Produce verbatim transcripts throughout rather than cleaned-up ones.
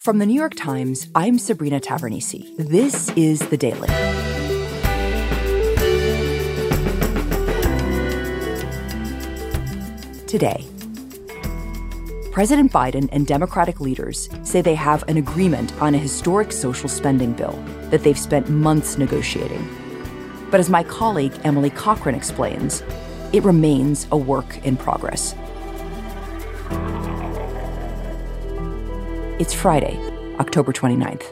From the New York Times, I'm Sabrina Tavernise. This is The Daily. Today, President Biden and Democratic leaders say they have an agreement on a historic social spending bill that they've spent months negotiating. But as my colleague Emily Cochrane explains, it remains a work in progress. It's Friday, October twenty-ninth.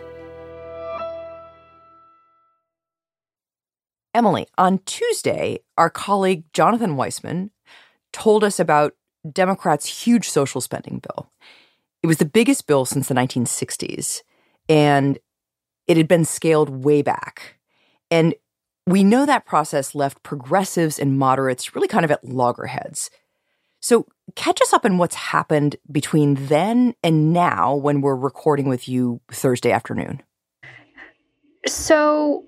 Emily, on Tuesday, our colleague Jonathan Weissman told us about Democrats' huge social spending bill. It was the biggest bill since the nineteen sixties, and it had been scaled way back. And we know that process left progressives and moderates really kind of at loggerheads. So catch us up on what's happened between then and now when we're recording with you Thursday afternoon. So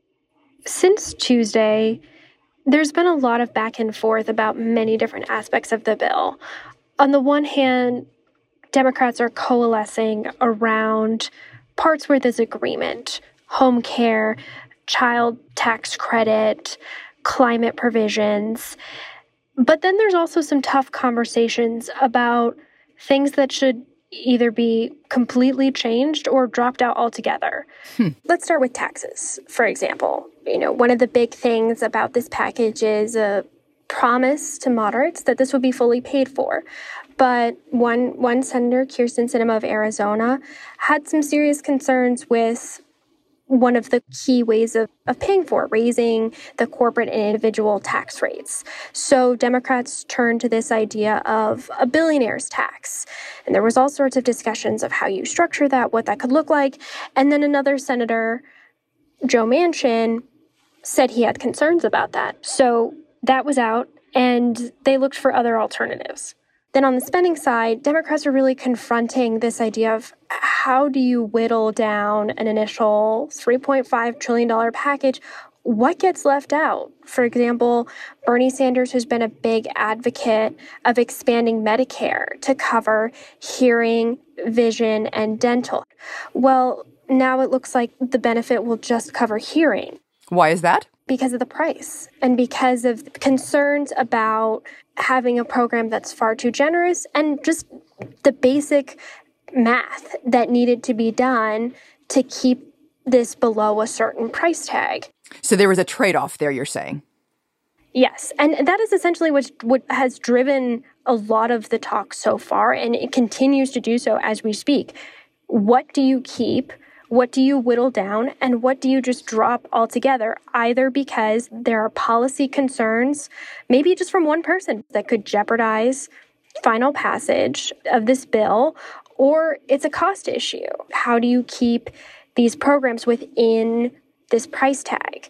since Tuesday, there's been a lot of back and forth about many different aspects of the bill. On the one hand, Democrats are coalescing around parts where there's agreement: home care, child tax credit, climate provisions. But then there's also some tough conversations about things that should either be completely changed or dropped out altogether. Hmm. Let's start with taxes, for example. You know, one of the big things about this package is a promise to moderates that this would be fully paid for. But one one Senator, Kyrsten Sinema of Arizona, had some serious concerns with one of the key ways of, of paying for it, raising the corporate and individual tax rates. So Democrats turned to this idea of a billionaire's tax. And there was all sorts of discussions of how you structure that, what that could look like. And then another senator, Joe Manchin, said he had concerns about that. So that was out, and they looked for other alternatives. Then on the spending side, Democrats are really confronting this idea of how do you whittle down an initial three point five trillion dollars package? What gets left out? For example, Bernie Sanders, who's been a big advocate of expanding Medicare to cover hearing, vision, and dental. Well, now it looks like the benefit will just cover hearing. Why is that? Because of the price and because of concerns about having a program that's far too generous and just the basic math that needed to be done to keep this below a certain price tag. So there was a trade-off there, you're saying? Yes. And that is essentially what, what has driven a lot of the talk so far, and it continues to do so as we speak. What do you keep? What do you whittle down, and what do you just drop altogether, either because there are policy concerns, maybe just from one person, that could jeopardize final passage of this bill, or it's a cost issue. How do you keep these programs within this price tag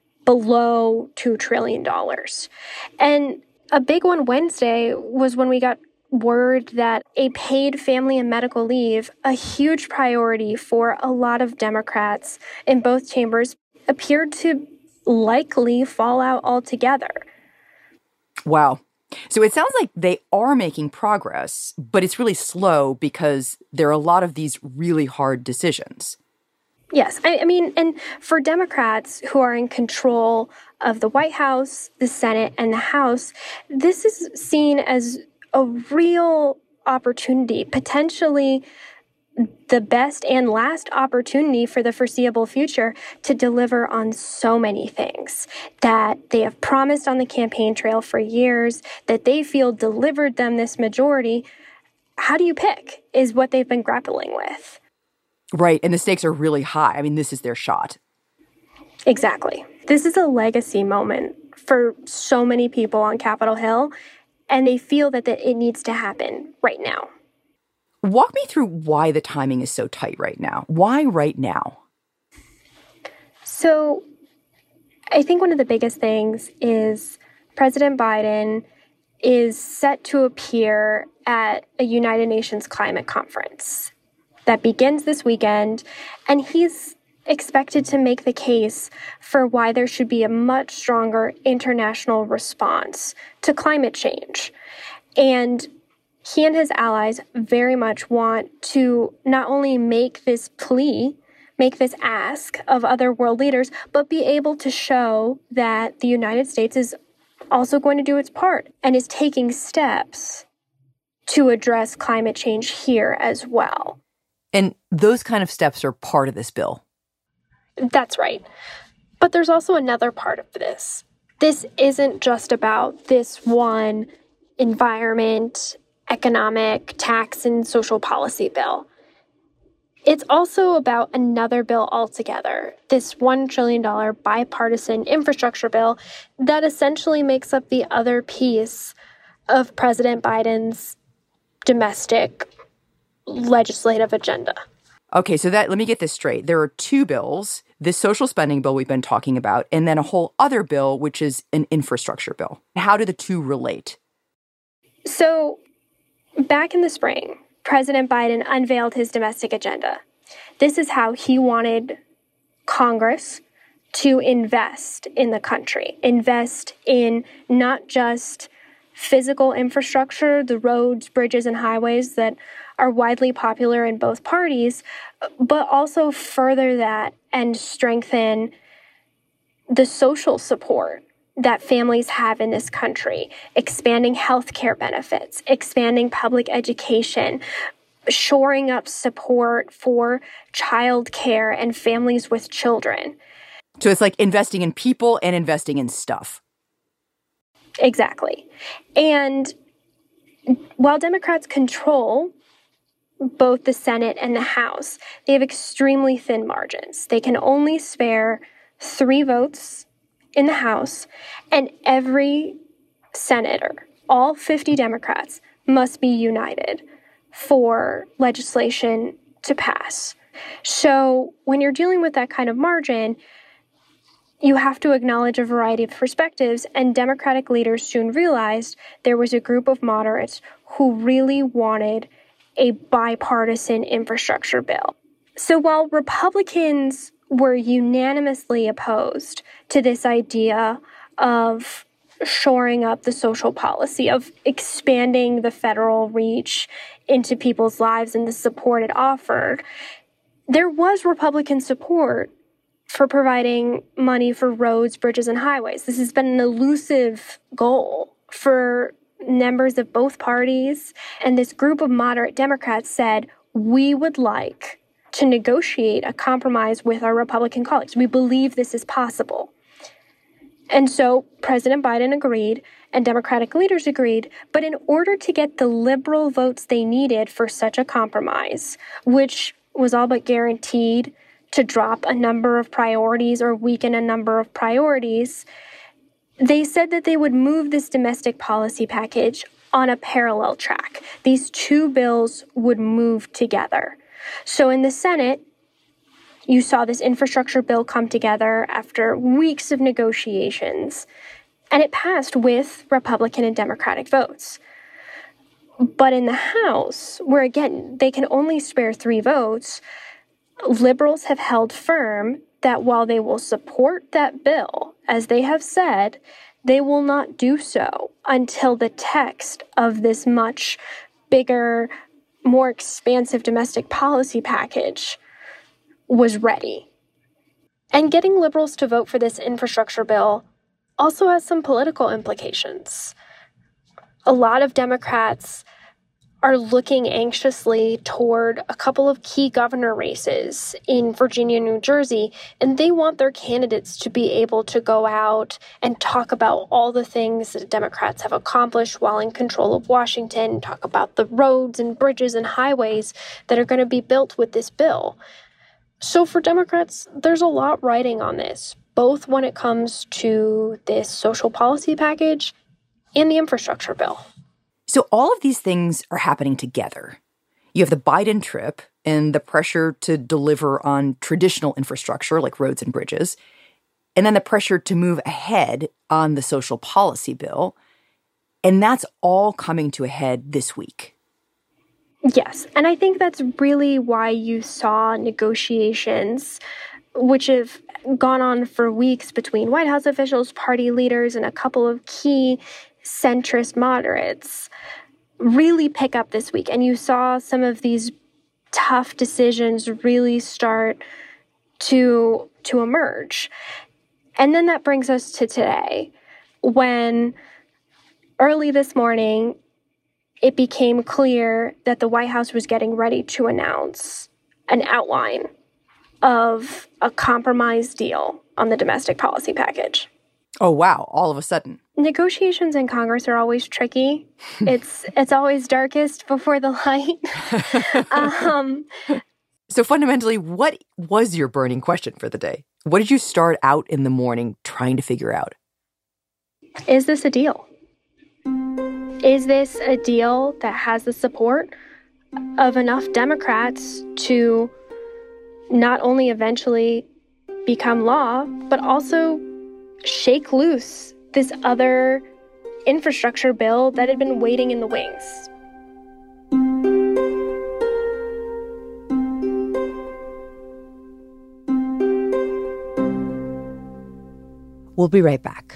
below two trillion dollars? And a big one Wednesday was when we got word that a paid family and medical leave, a huge priority for a lot of Democrats in both chambers, appeared to likely fall out altogether. Wow. So it sounds like they are making progress, but it's really slow because there are a lot of these really hard decisions. Yes. I, I mean, and for Democrats who are in control of the White House, the Senate, and the House, this is seen as a real opportunity, potentially the best and last opportunity for the foreseeable future to deliver on so many things that they have promised on the campaign trail for years, that they feel delivered them this majority. How do you pick is what they've been grappling with. Right. And the stakes are really high. I mean, this is their shot. Exactly. This is a legacy moment for so many people on Capitol Hill, and they feel that the, it needs to happen right now. Walk me through why the timing is so tight right now. Why right now? So I think one of the biggest things is President Biden is set to appear at a United Nations climate conference that begins this weekend, and he's expected to make the case for why there should be a much stronger international response to climate change. And he and his allies very much want to not only make this plea, make this ask of other world leaders, but be able to show that the United States is also going to do its part and is taking steps to address climate change here as well. And those kind of steps are part of this bill. That's right. But there's also another part of this. This isn't just about this one environment, economic, tax, and social policy bill. It's also about another bill altogether, this one trillion dollars bipartisan infrastructure bill that essentially makes up the other piece of President Biden's domestic legislative agenda. Okay, so that let me get this straight. There are two bills, this social spending bill we've been talking about, and then a whole other bill, which is an infrastructure bill. How do the two relate? So back in the spring, President Biden unveiled his domestic agenda. This is how he wanted Congress to invest in the country, invest in not just physical infrastructure, the roads, bridges, and highways that are widely popular in both parties, but also further that and strengthen the social support that families have in this country, expanding health care benefits, expanding public education, shoring up support for child care and families with children. So it's like investing in people and investing in stuff. Exactly. And while Democrats control both the Senate and the House, they have extremely thin margins. They can only spare three votes in the House, and every senator, all fifty Democrats, must be united for legislation to pass. So when you're dealing with that kind of margin, you have to acknowledge a variety of perspectives, and Democratic leaders soon realized there was a group of moderates who really wanted a bipartisan infrastructure bill. So while Republicans were unanimously opposed to this idea of shoring up the social policy, of expanding the federal reach into people's lives and the support it offered, there was Republican support for providing money for roads, bridges, and highways. This has been an elusive goal for members of both parties. And this group of moderate Democrats said, we would like to negotiate a compromise with our Republican colleagues. We believe this is possible. And so President Biden agreed and Democratic leaders agreed. But in order to get the liberal votes they needed for such a compromise, which was all but guaranteed to drop a number of priorities or weaken a number of priorities, they said that they would move this domestic policy package on a parallel track. These two bills would move together. So in the Senate, you saw this infrastructure bill come together after weeks of negotiations, and it passed with Republican and Democratic votes. But in the House, where again, they can only spare three votes, liberals have held firm that while they will support that bill, as they have said, they will not do so until the text of this much bigger, more expansive domestic policy package was ready. And getting liberals to vote for this infrastructure bill also has some political implications. A lot of Democrats are looking anxiously toward a couple of key governor races in Virginia and New Jersey, and they want their candidates to be able to go out and talk about all the things that Democrats have accomplished while in control of Washington, talk about the roads and bridges and highways that are going to be built with this bill. So for Democrats, there's a lot riding on this, both when it comes to this social policy package and the infrastructure bill. So all of these things are happening together. You have the Biden trip and the pressure to deliver on traditional infrastructure like roads and bridges, and then the pressure to move ahead on the social policy bill. And that's all coming to a head this week. Yes, and I think that's really why you saw negotiations, which have gone on for weeks between White House officials, party leaders, and a couple of key centrist moderates, really pick up this week. And you saw some of these tough decisions really start to, to emerge. And then that brings us to today, when early this morning, it became clear that the White House was getting ready to announce an outline of a compromise deal on the domestic policy package. Oh, wow. All of a sudden. Negotiations in Congress are always tricky. it's it's always darkest before the light. um, so fundamentally, what was your burning question for the day? What did you start out in the morning trying to figure out? Is this a deal? Is this a deal that has the support of enough Democrats to not only eventually become law, but also shake loose this other infrastructure bill that had been waiting in the wings? We'll be right back.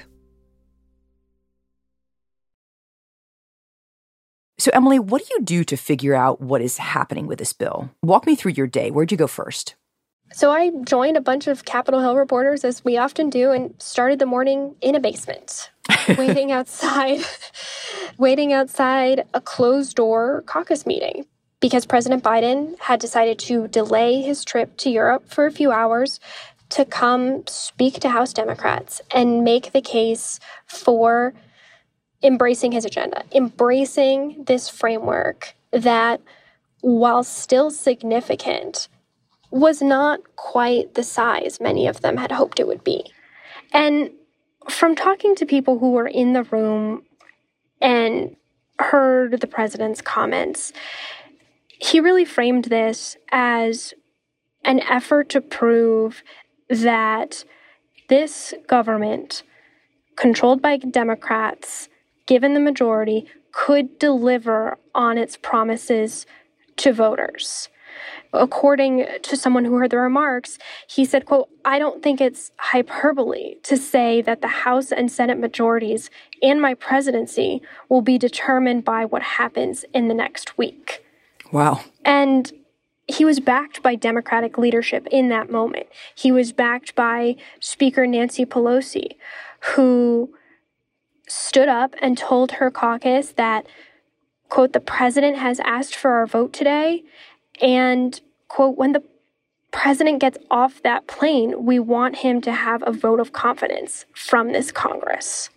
So, Emily, what do you do to figure out what is happening with this bill? Walk me through your day. Where'd you go first? So I joined a bunch of Capitol Hill reporters, as we often do, and started the morning in a basement, waiting outside, waiting outside a closed-door caucus meeting, because President Biden had decided to delay his trip to Europe for a few hours to come speak to House Democrats and make the case for embracing his agenda, embracing this framework that, while still significant, was not quite the size many of them had hoped it would be. And from talking to people who were in the room and heard the president's comments, he really framed this as an effort to prove that this government, controlled by Democrats, given the majority, could deliver on its promises to voters. According to someone who heard the remarks, he said, quote, "I don't think it's hyperbole to say that the House and Senate majorities and my presidency will be determined by what happens in the next week." Wow. And he was backed by Democratic leadership in that moment. He was backed by Speaker Nancy Pelosi, who stood up and told her caucus that, quote, "the president has asked for our vote today. And, quote, when the president gets off that plane, we want him to have a vote of confidence from this Congress."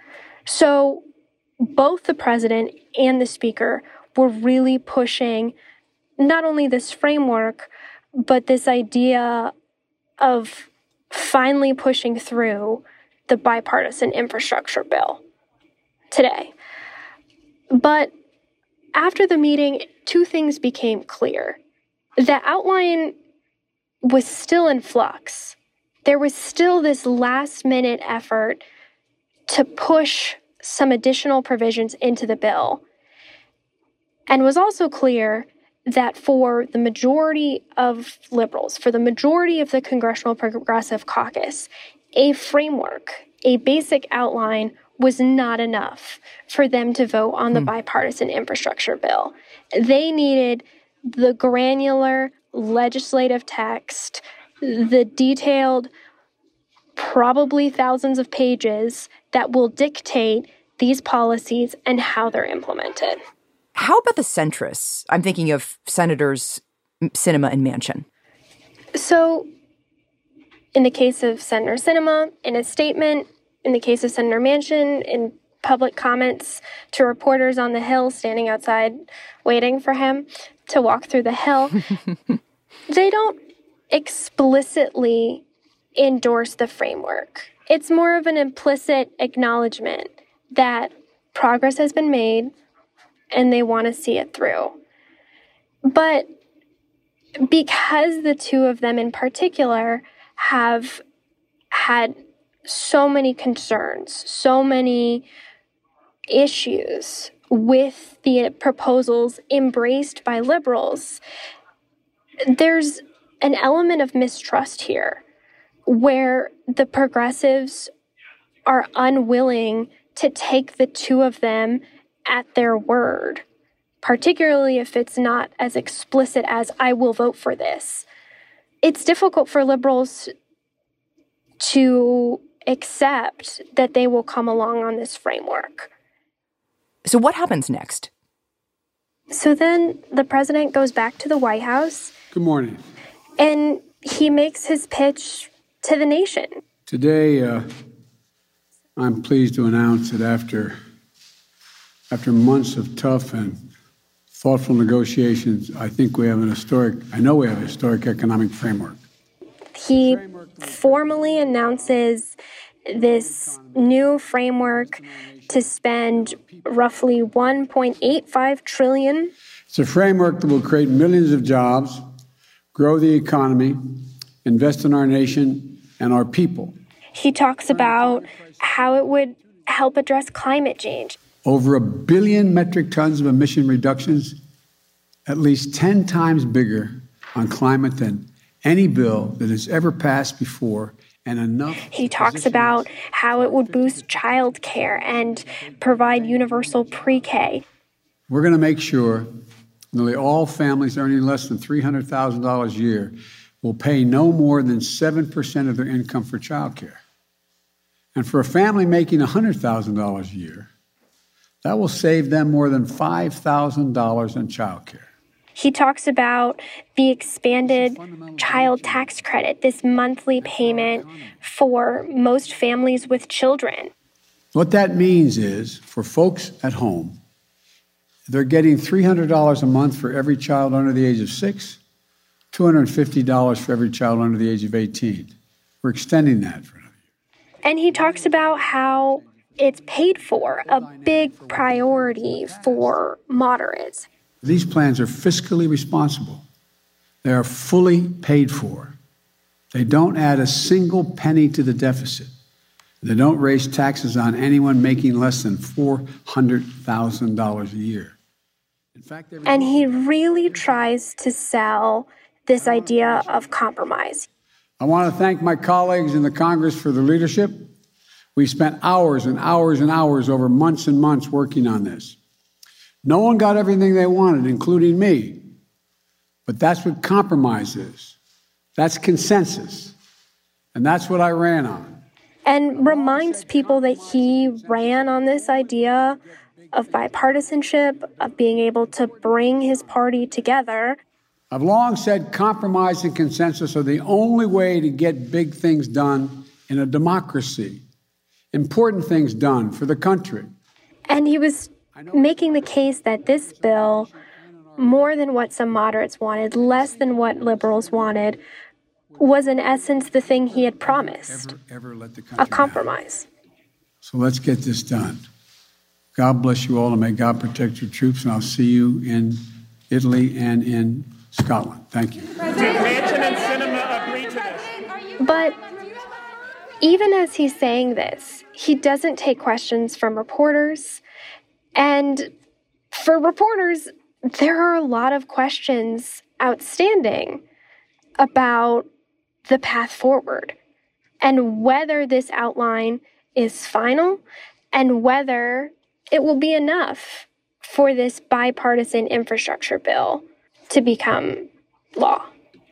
So both the president and the speaker were really pushing not only this framework, but this idea of finally pushing through the bipartisan infrastructure bill today. But after the meeting, two things became clear. The outline was still in flux. There was still this last-minute effort to push some additional provisions into the bill. And was also clear that for the majority of liberals, for the majority of the Congressional Progressive Caucus, a framework, a basic outline was not enough for them to vote on the hmm. bipartisan infrastructure bill. They needed the granular legislative text, the detailed, probably thousands of pages that will dictate these policies and how they're implemented. How about the centrists? I'm thinking of Senators Sinema and Manchin. So, in the case of Senator Sinema, in a statement, in the case of Senator Manchin, in public comments to reporters on the Hill standing outside waiting for him to walk through the Hill, they don't explicitly endorse the framework. It's more of an implicit acknowledgement that progress has been made and they want to see it through. But because the two of them in particular have had so many concerns, so many issues with the proposals embraced by liberals, there's an element of mistrust here where the progressives are unwilling to take the two of them at their word particularly if it's not as explicit as "I will vote for this." It's difficult for liberals to accept that they will come along on this framework. So what happens next? So then the president goes back to the White House. Good morning. And he makes his pitch to the nation. Today, uh, I'm pleased to announce that after, after months of tough and thoughtful negotiations, I think we have an historic, I know we have a historic economic framework. He formally announces this new framework to spend roughly one point eight five trillion dollars. It's a framework that will create millions of jobs, grow the economy, invest in our nation and our people. He talks about how it would help address climate change. Over a billion metric tons of emission reductions, at least ten times bigger on climate than any bill that has ever passed before. And enough. He talks about how it would boost child care and provide universal pre-K. We're going to make sure nearly all families earning less than three hundred thousand dollars a year will pay no more than seven percent of their income for child care. And for a family making one hundred thousand dollars a year, that will save them more than five thousand dollars in child care. He talks about the expanded child tax credit, this monthly payment for most families with children. What that means is, for folks at home, they're getting three hundred dollars a month for every child under the age of six, two hundred fifty dollars for every child under the age of eighteen. We're extending that for another year. And he talks about how it's paid for, a big priority for moderates. These plans are fiscally responsible. They are fully paid for. They don't add a single penny to the deficit. They don't raise taxes on anyone making less than four hundred thousand dollars a year. In fact, and he really tries to sell this idea of compromise. I want to thank my colleagues in the Congress for their leadership. We spent hours and hours and hours over months and months working on this. No one got everything they wanted, including me. But that's what compromise is. That's consensus. And that's what I ran on. And reminds people that he ran on this idea of bipartisanship, of being able to bring his party together. I've long said compromise and consensus are the only way to get big things done in a democracy, important things done for the country. And he was making the case that this bill, more than what some moderates wanted, less than what liberals wanted, was in essence the thing he had promised, ever, ever let the a compromise. Down. So let's get this done. God bless you all, and may God protect your troops, and I'll see you in Italy and in Scotland. Thank you. Did Manchin and Sinema agree to this? But even as he's saying this, he doesn't take questions from reporters. And for reporters, there are a lot of questions outstanding about the path forward and whether this outline is final and whether it will be enough for this bipartisan infrastructure bill to become law.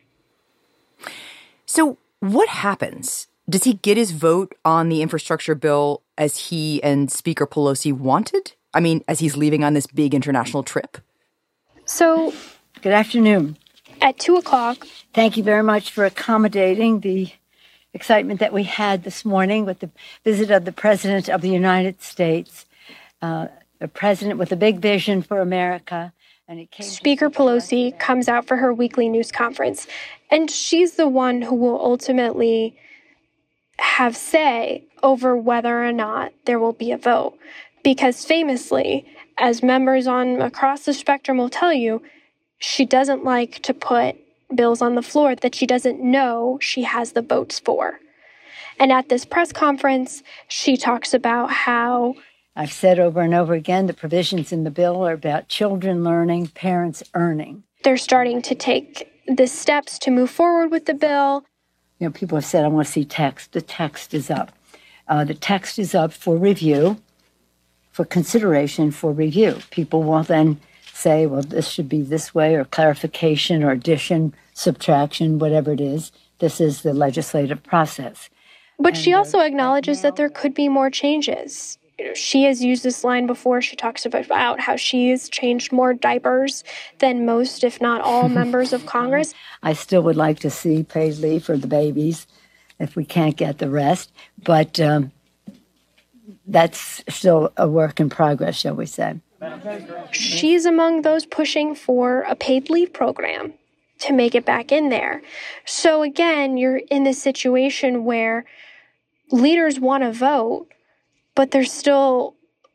So what happens? Does he get his vote on the infrastructure bill as he and Speaker Pelosi wanted? I mean, as he's leaving on this big international trip? So, good afternoon. At two o'clock. Thank you very much for accommodating the excitement that we had this morning with the visit of the President of the United States, uh, a president with a big vision for America. And it came Speaker Pelosi comes out for her weekly news conference, and she's the one who will ultimately have say over whether or not there will be a vote. Because famously, as members on across the spectrum will tell you, she doesn't like to put bills on the floor that she doesn't know she has the votes for. And at this press conference, she talks about how I've said over and over again, the provisions in the bill are about children learning, parents earning. They're starting to take the steps to move forward with the bill. You know, people have said, I want to see text. The text is up. Uh, the text is up for review, for consideration, for review. People will then say, well, this should be this way, or clarification, or addition, subtraction, whatever it is. This is the legislative process. But and she also uh, acknowledges that there could be more changes. You know, she has used this line before. She talks about how she has changed more diapers than most, if not all, members of Congress. I still would like to see paid leave for the babies if we can't get the rest. But um, that's still a work in progress, shall we say. She's among those pushing for a paid leave program to make it back in there. So again, you're in this situation where leaders want to vote, but there's still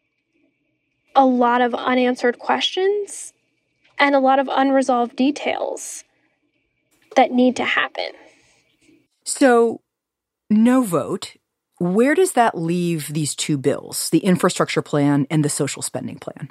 a lot of unanswered questions and a lot of unresolved details that need to happen. So, no vote. Where does that leave these two bills, the infrastructure plan and the social spending plan?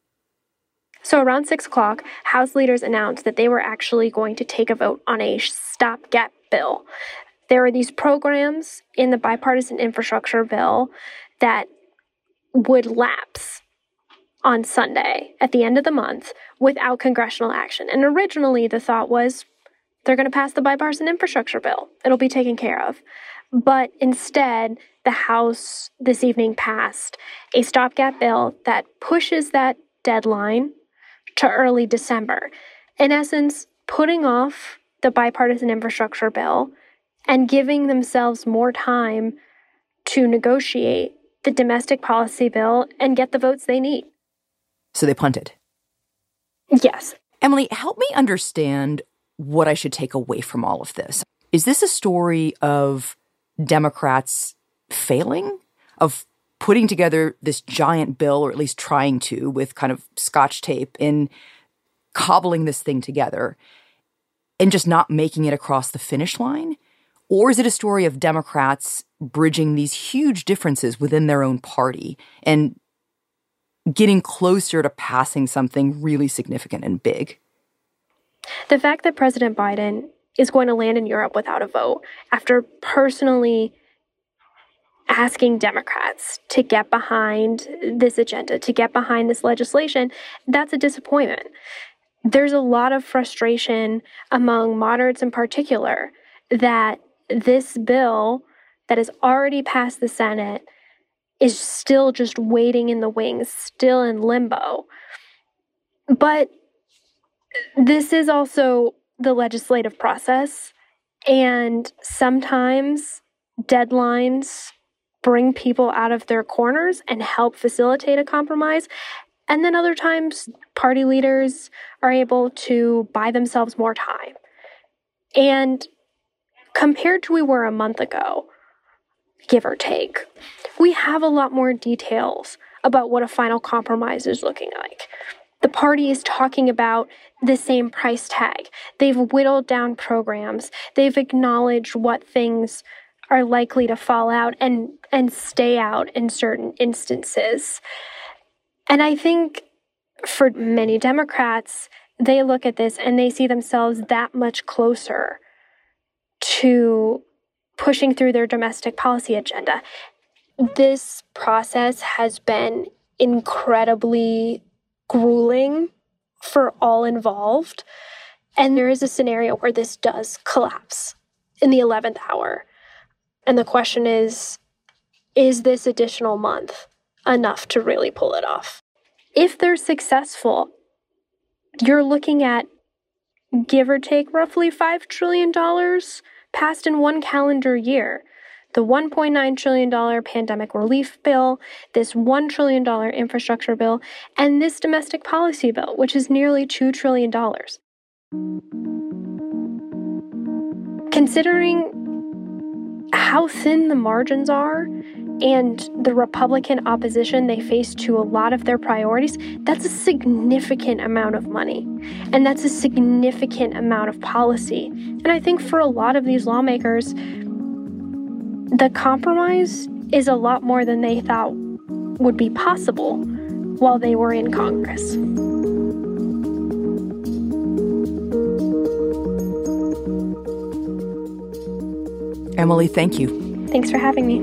So around six o'clock, House leaders announced that they were actually going to take a vote on a stopgap bill. There are these programs in the bipartisan infrastructure bill that would lapse on Sunday at the end of the month without congressional action. And originally the thought was they're going to pass the bipartisan infrastructure bill. It'll be taken care of. But instead, the House this evening passed a stopgap bill that pushes that deadline to early December. In essence, putting off the bipartisan infrastructure bill and giving themselves more time to negotiate the domestic policy bill and get the votes they need. So they punted. Yes. Emily, help me understand what I should take away from all of this. Is this a story of Democrats failing, of putting together this giant bill, or at least trying to, with kind of scotch tape, in cobbling this thing together and just not making it across the finish line? Or is it a story of Democrats bridging these huge differences within their own party and getting closer to passing something really significant and big? The fact that President Biden is going to land in Europe without a vote after personally asking Democrats to get behind this agenda, to get behind this legislation, that's a disappointment. There's a lot of frustration among moderates in particular that this bill that has already passed the Senate is still just waiting in the wings, still in limbo. But this is also the legislative process, and sometimes deadlines bring people out of their corners and help facilitate a compromise. And then other times, party leaders are able to buy themselves more time. And compared to we were a month ago, give or take, we have a lot more details about what a final compromise is looking like. The party is talking about the same price tag. They've whittled down programs. They've acknowledged what things are likely to fall out and, and stay out in certain instances. And I think for many Democrats, they look at this and they see themselves that much closer to pushing through their domestic policy agenda. This process has been incredibly grueling for all involved. And there is a scenario where this does collapse in the eleventh hour. And the question is, is this additional month enough to really pull it off? If they're successful, you're looking at, give or take, roughly five trillion dollars passed in one calendar year. The one point nine trillion dollars pandemic relief bill, this one trillion dollars infrastructure bill, and this domestic policy bill, which is nearly two trillion dollars. Considering how thin the margins are and the Republican opposition they face to a lot of their priorities, that's a significant amount of money. And that's a significant amount of policy. And I think for a lot of these lawmakers, the compromise is a lot more than they thought would be possible while they were in Congress. Emily, thank you. Thanks for having me.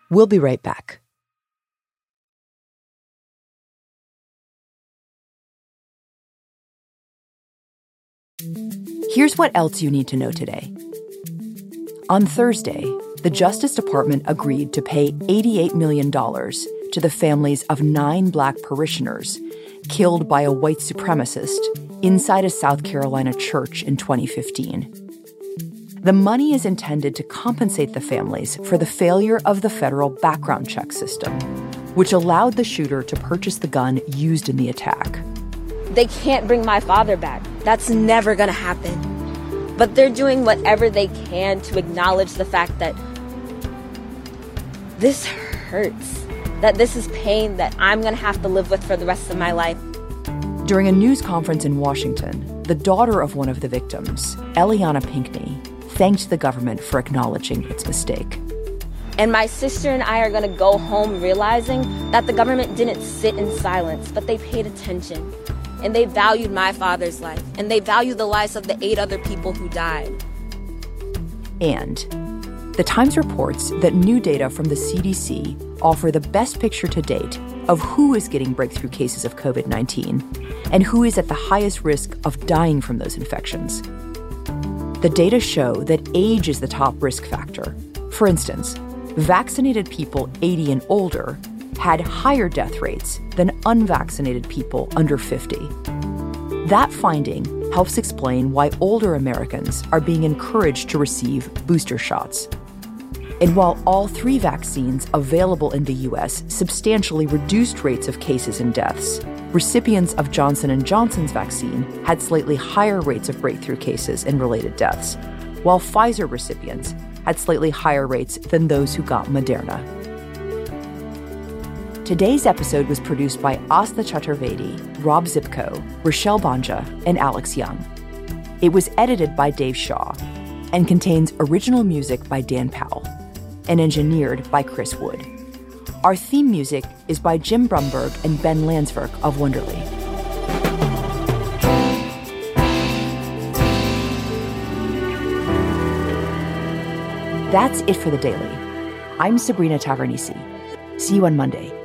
We'll be right back. Here's what else you need to know today. On Thursday, the Justice Department agreed to pay eighty-eight million dollars to the families of nine Black parishioners killed by a white supremacist inside a South Carolina church in twenty fifteen. The money is intended to compensate the families for the failure of the federal background check system, which allowed the shooter to purchase the gun used in the attack. They can't bring my father back. That's never gonna happen. But they're doing whatever they can to acknowledge the fact that this hurts, that this is pain that I'm gonna have to live with for the rest of my life. During a news conference in Washington, the daughter of one of the victims, Eliana Pinckney, thanked the government for acknowledging its mistake. And my sister and I are gonna go home realizing that the government didn't sit in silence, but they paid attention. And they valued my father's life, and they value the lives of the eight other people who died. And the Times reports that new data from the C D C offer the best picture to date of who is getting breakthrough cases of covid nineteen and who is at the highest risk of dying from those infections. The data show that age is the top risk factor. For instance, vaccinated people eighty and older had higher death rates than unvaccinated people under fifty. That finding helps explain why older Americans are being encouraged to receive booster shots. And while all three vaccines available in the U S substantially reduced rates of cases and deaths, recipients of Johnson and Johnson's vaccine had slightly higher rates of breakthrough cases and related deaths, while Pfizer recipients had slightly higher rates than those who got Moderna. Today's episode was produced by Asta Chaturvedi, Rob Zipko, Rochelle Banja, and Alex Young. It was edited by Dave Shaw and contains original music by Dan Powell and engineered by Chris Wood. Our theme music is by Jim Brumberg and Ben Landsverk of Wonderly. That's it for The Daily. I'm Sabrina Tavernisi. See you on Monday.